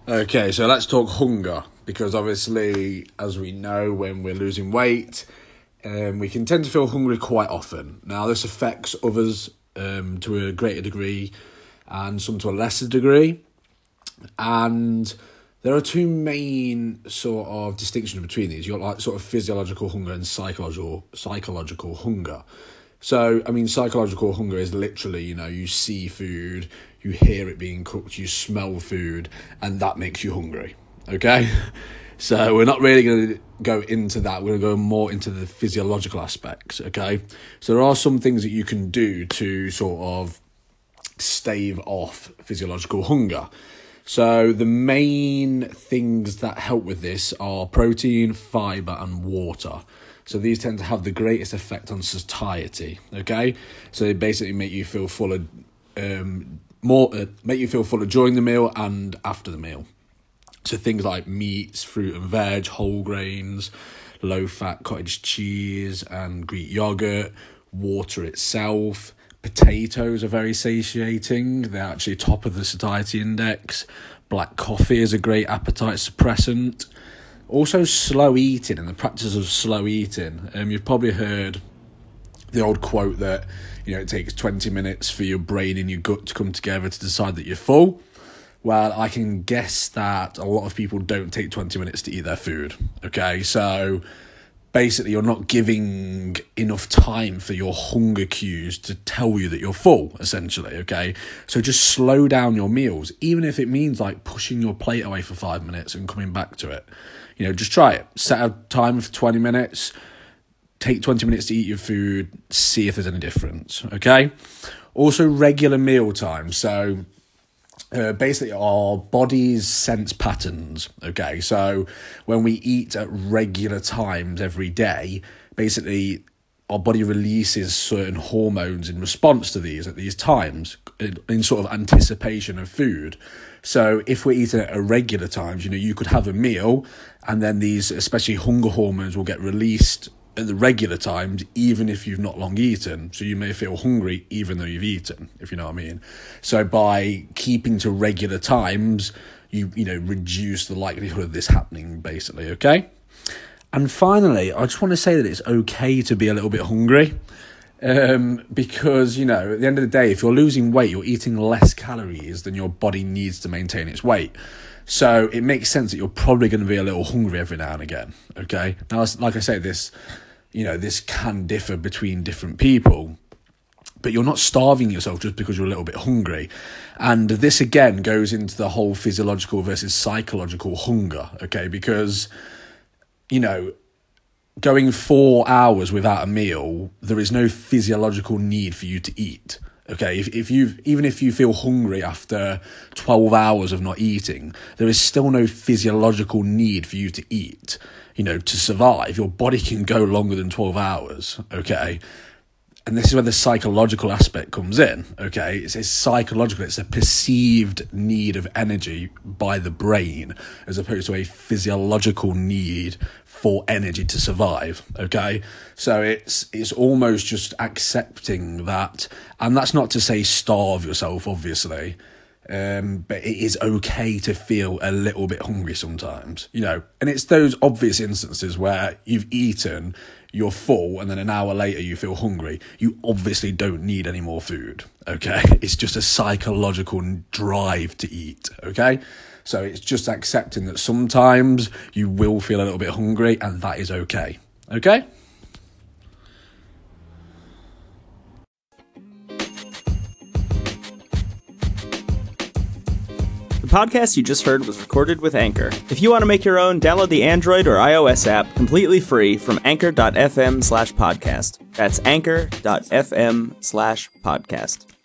Okay, so let's talk hunger, because obviously, as we know, when we're losing weight, we can tend to feel hungry quite often. Now, this affects others to a greater degree and some to a lesser degree. And there are two main sort of distinctions between these. You've got like sort of physiological hunger and psychological hunger. So, I mean, psychological hunger is literally, you see food, you hear it being cooked, you smell food, and that makes you hungry, okay? So we're not really going to go into that. We're going to go more into the physiological aspects, okay? So there are some things that you can do to sort of stave off physiological hunger. So the main things that help with this are protein, fibre, and water. So these tend to have the greatest effect on satiety, okay? So they basically make you feel full of make you feel fuller during the meal and after the meal. So things like meats, fruit and veg, whole grains, low-fat cottage cheese and Greek yogurt, water itself. Potatoes are very satiating. They're actually top of the satiety index. Black coffee is a great appetite suppressant. Also, slow eating and the practice of slow eating. You've probably heard the old quote that, it takes 20 minutes for your brain and your gut to come together to decide that you're full. Well, I can guess that a lot of people don't take 20 minutes to eat their food, okay? So basically, you're not giving enough time for your hunger cues to tell you that you're full, essentially, okay? So just slow down your meals, even if it means like pushing your plate away for 5 minutes and coming back to it. Just try it. Set a timer for 20 minutes. Take 20 minutes to eat your food. See if there's any difference, okay? Also, regular meal time. So basically, our bodies sense patterns, okay? So when we eat at regular times every day, basically our body releases certain hormones in response to these at these times in sort of anticipation of food. So if we're eating at irregular times, you could have a meal and then these, especially hunger hormones, will get released at the regular times, even if you've not long eaten. So you may feel hungry even though you've eaten, if you know what I mean. So by keeping to regular times, you reduce the likelihood of this happening, basically, okay? And finally, I just want to say that it's okay to be a little bit hungry. Because, at the end of the day, if you're losing weight, you're eating less calories than your body needs to maintain its weight. So it makes sense that you're probably going to be a little hungry every now and again, okay? Now, like I say, this can differ between different people, but you're not starving yourself just because you're a little bit hungry. And this, again, goes into the whole physiological versus psychological hunger, okay? Because, going 4 hours without a meal, there is no physiological need for you to eat. Okay, even if you feel hungry after 12 hours of not eating, there is still no physiological need for you to eat, to survive. Your body can go longer than 12 hours, okay? And this is where the psychological aspect comes in, okay? It's psychological, it's a perceived need of energy by the brain as opposed to a physiological need for energy to survive, okay? So it's almost just accepting that, and that's not to say starve yourself, obviously, but it is okay to feel a little bit hungry sometimes, and it's those obvious instances where you've eaten, you're full, and then an hour later you feel hungry. You obviously don't need any more food, okay? It's just a psychological drive to eat, okay? So it's just accepting that sometimes you will feel a little bit hungry, and that is okay, okay? The podcast you just heard was recorded with Anchor. If you want to make your own, download the Android or iOS app completely free from anchor.fm/podcast. That's anchor.fm/podcast.